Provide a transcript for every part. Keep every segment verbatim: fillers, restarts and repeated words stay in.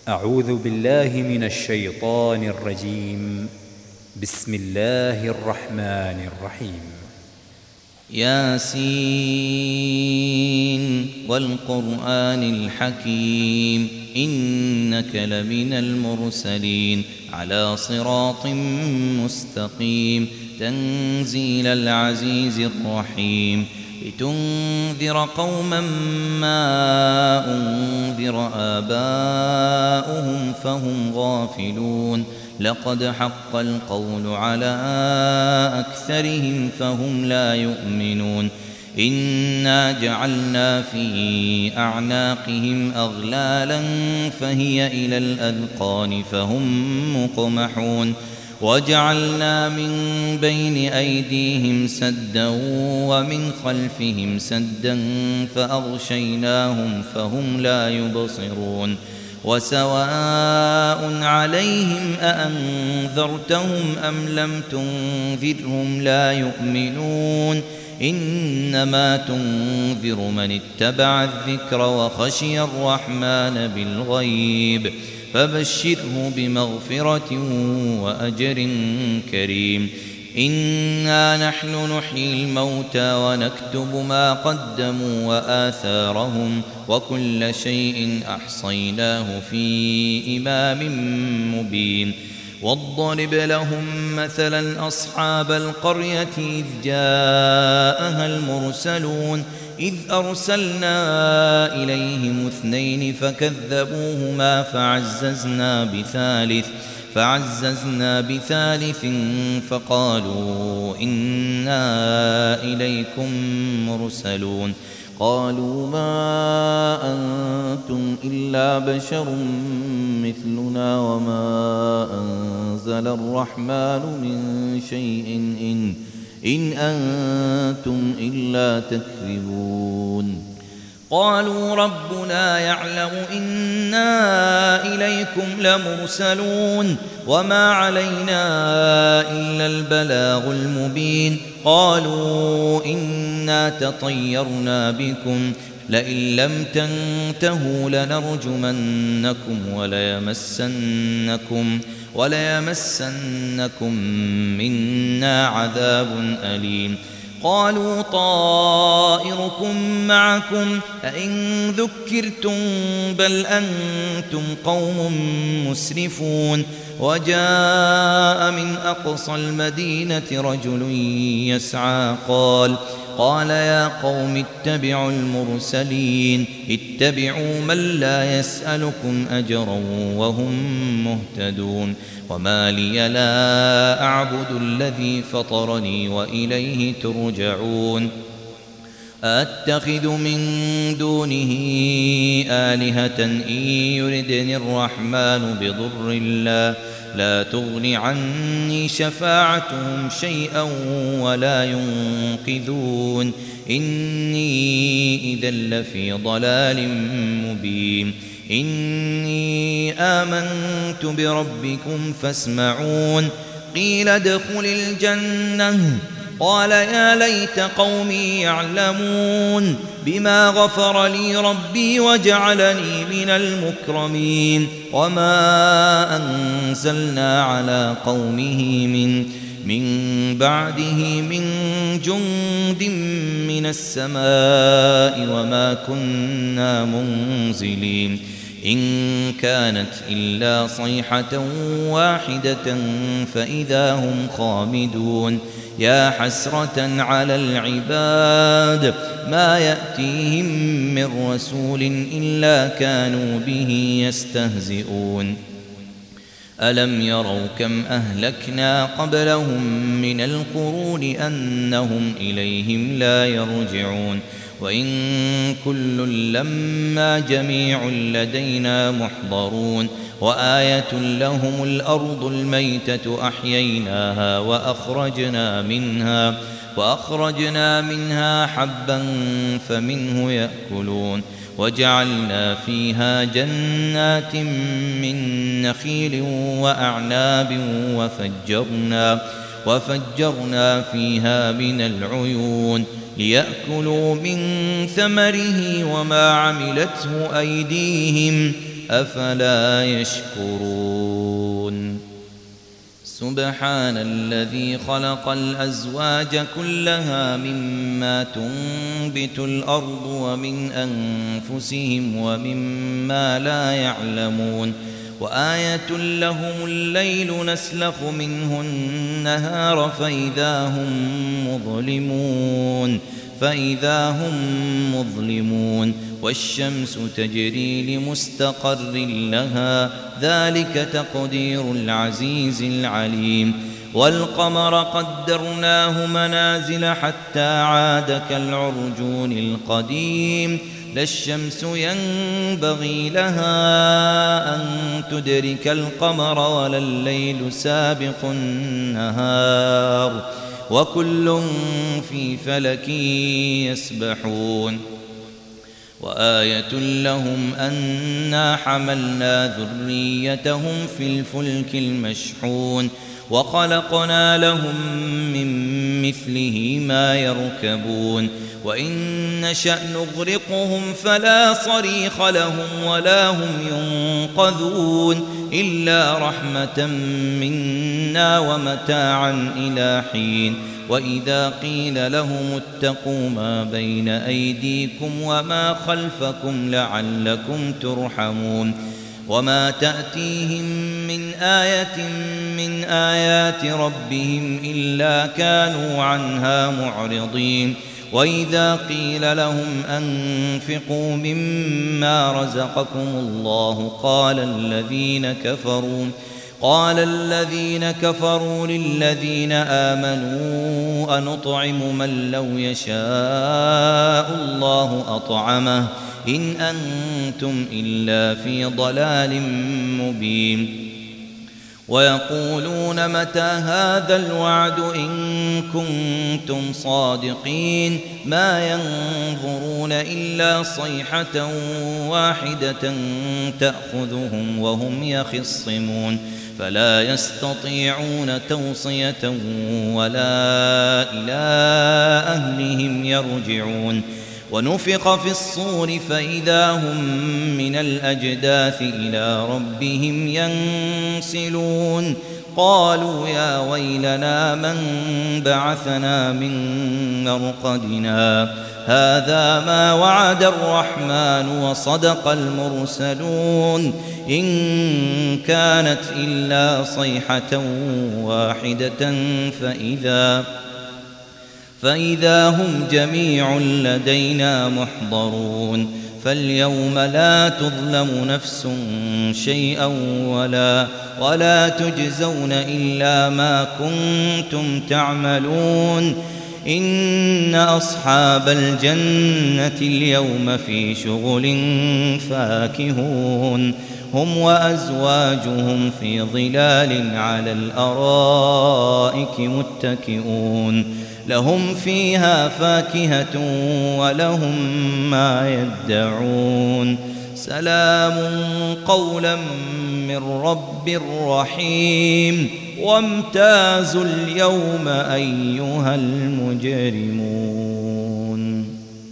أعوذ بالله من الشيطان الرجيم. بسم الله الرحمن الرحيم. ياسين والقرآن الحكيم إنك لمن المرسلين على صراط مستقيم تنزيل العزيز الرحيم لتنذر قوما ما أنذر آباؤهم فهم غافلون لقد حق القول على أكثرهم فهم لا يؤمنون إنا جعلنا في أعناقهم أغلالا فهي إلى الأذقان فهم مقمحون وجعلنا من بين أيديهم سدا ومن خلفهم سدا فأغشيناهم فهم لا يبصرون وسواء عليهم أأنذرتهم أم لم تنذرهم لا يؤمنون إنما تنذر من اتبع الذكر وخشي الرحمن بالغيب فبشره بمغفرة وأجر كريم إنا نحن نحيي الموتى ونكتب ما قدموا وآثارهم وكل شيء أحصيناه في إمام مبين واضرب لهم مثلا أصحاب القرية إذ جاءها المرسلون إذ أرسلنا إليهم اثنين فكذبوهما فعززنا بثالث فعززنا بثالث فقالوا إنا إليكم مرسلون قالوا ما أنتم إلا بشر مثلنا وما أنزل الرحمن من شيء إن إن أنتم إلا تكذبون قالوا ربنا يعلم إنا إليكم لمرسلون وما علينا إلا البلاغ المبين قالوا إنا تطيرنا بكم لئن لم تنتهوا لنرجمنكم وليمسنكم وليمسنكم منا عذاب أليم قالوا طائركم معكم أئن ذكرتم بل أنتم قوم مسرفون وجاء من أقصى المدينة رجل يسعى قال قال يا قوم اتبعوا المرسلين اتبعوا من لا يسألكم أجرا وهم مهتدون وما لي لا أعبد الذي فطرني وإليه ترجعون أتخذ من دونه آلهة إن يردني الرحمن بضر لا لا تغن عني شفاعتهم شيئا ولا ينقذون إني إذا لفي ضلال مبين إني آمنت بربكم فاسمعون قيل ادخل الجنة قال يا ليت قومي يعلمون بما غفر لي ربي وجعلني من المكرمين وما أنزلنا على قومه من من بعده من جند من السماء وما كنا منزلين إن كانت إلا صيحة واحدة فإذا هم خامدون يا حسرة على العباد ما يأتيهم من رسول إلا كانوا به يستهزئون ألم يروا كم أهلكنا قبلهم من القرون أنهم إليهم لا يرجعون وإن كل لما جميع لدينا محضرون وآية لهم الأرض الميتة أحييناها وأخرجنا منها وأخرجنا منها حبا فمنه يأكلون وجعلنا فيها جنات من نخيل وأعناب وفجرنا وفجرنا فيها من العيون ليأكلوا من ثمره وما عملته أيديهم أفلا يشكرون سبحان الذي خلق الأزواج كلها مما تنبت الأرض ومن أنفسهم ومما لا يعلمون وآية لهم الليل نسلخ منه النهار فإذا هم مظلمون فإذا هم مظلمون والشمس تجري لمستقر لها ذلك تقدير العزيز العليم والقمر قدرناه منازل حتى عاد كالعرجون القديم لا الشمس ينبغي لها أن تدرك القمر ولا الليل سابق النهار وكل في فلك يسبحون وآية لهم أنا حملنا ذريتهم في الفلك المشحون وخلقنا لهم من مثله ما يركبون وإن نشأ نغرقهم فلا صريخ لهم ولا هم ينقذون إلا رحمة منا ومتاعا إلى حين وإذا قيل لهم اتقوا ما بين أيديكم وما خلفكم لعلكم ترحمون وما تأتيهم من آية من آيات ربهم إلا كانوا عنها معرضين وإذا قيل لهم أنفقوا مما رزقكم الله قال الذين كفروا قال الذين كفروا للذين آمنوا أنطعم من لو يشاء الله أطعمه إن أنتم إلا في ضلال مبين ويقولون متى هذا الوعد إن كنتم صادقين ما ينظرون إلا صيحة واحدة تأخذهم وهم يخصمون فلا يستطيعون توصية ولا إلى أهلهم يرجعون ونفخ في الصور فإذا هم من الأجداث إلى ربهم ينسلون قالوا يا ويلنا من بعثنا من مرقدنا هذا ما وعد الرحمن وصدق المرسلون إن كانت إلا صيحة واحدة فإذا فإذا هم جميع لدينا محضرون فاليوم لا تظلم نفس شيئا ولا ولا تجزون إلا ما كنتم تعملون إن أصحاب الجنة اليوم في شغل فاكهون هم وأزواجهم في ظلال على الأرائك متكئون لهم فيها فاكهة ولهم ما يدعون سلام قولا من رب رحيم وامتازوا اليوم أيها المجرمون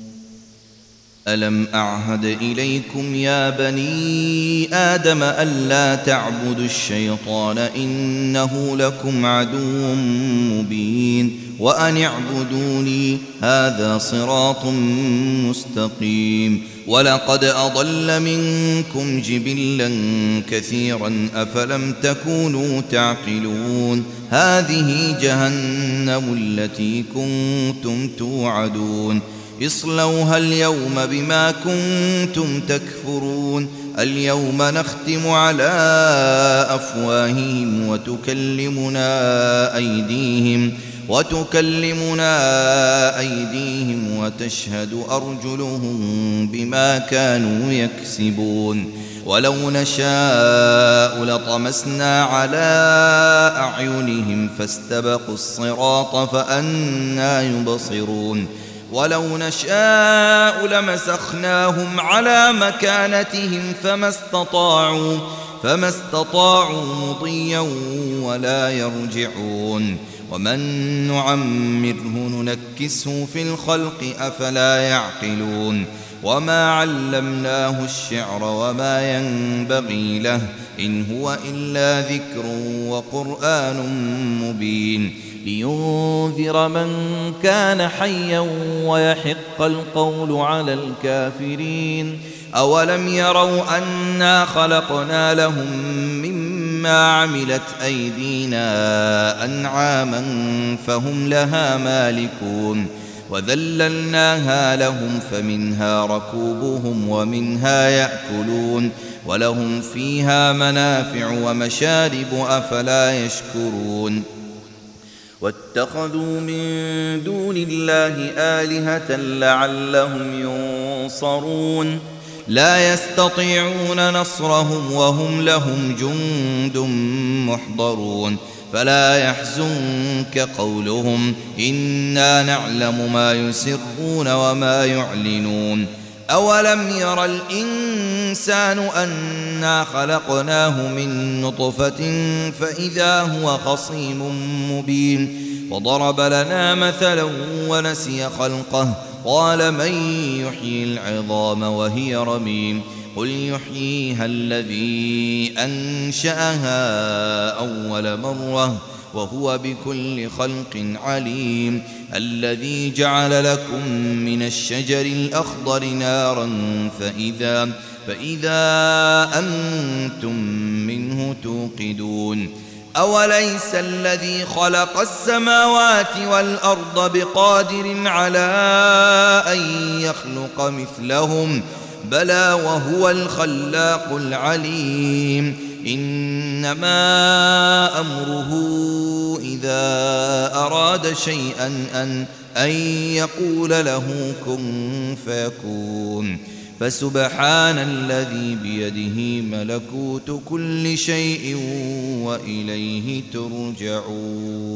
ألم أعهد إليكم يا بني آدم ألا تعبدوا الشيطان إنه لكم عدو مبين وأن اعبدوني هذا صراط مستقيم ولقد أضل منكم جبلا كثيرا أفلم تكونوا تعقلون هذه جهنم التي كنتم توعدون اصلوها اليوم بما كنتم تكفرون اليوم نختم على أفواههم وتكلمنا أيديهم وتكلمنا أيديهم وتشهد أرجلهم بما كانوا يكسبون ولو نشاء لطمسنا على أعينهم فاستبقوا الصراط فأنى يبصرون ولو نشاء لمسخناهم على مكانتهم فما استطاعوا فما استطاعوا مضيا ولا يرجعون ومن نعمره ننكسه في الخلق أفلا يعقلون وما علمناه الشعر وما ينبغي له إن هو إلا ذكر وقرآن مبين لينذر من كان حيا ويحق القول على الكافرين أولم يروا أنا خلقنا لهم مما عملت أيدينا أنعاما فهم لها مالكون وذللناها لهم فمنها ركوبهم ومنها يأكلون ولهم فيها منافع ومشارب أفلا يشكرون واتخذوا من دون الله آلهة لعلهم ينصرون لا يستطيعون نصرهم وهم لهم جند محضرون فلا يحزنك قولهم إنا نعلم ما يسرون وما يعلنون أولم ير الإنسان أنا خلقناه من نطفة فإذا هو خصيم مبين وضرب لنا مثلا ونسي خلقه قال من يحيي العظام وهي رميم قل يحييها الذي أنشأها أول مرة وهو بكل خلق عليم الذي جعل لكم من الشجر الأخضر نارا فإذا, فإذا أنتم منه توقدون أوليس الذي خلق السماوات والأرض بقادر على أن يخلق مثلهم بلى وهو الخلاق العليم إنما أمره إذا أراد شيئا أن, أن يقول له كن فيكون فسبحان الذي بيده ملكوت كل شيء وإليه ترجعون.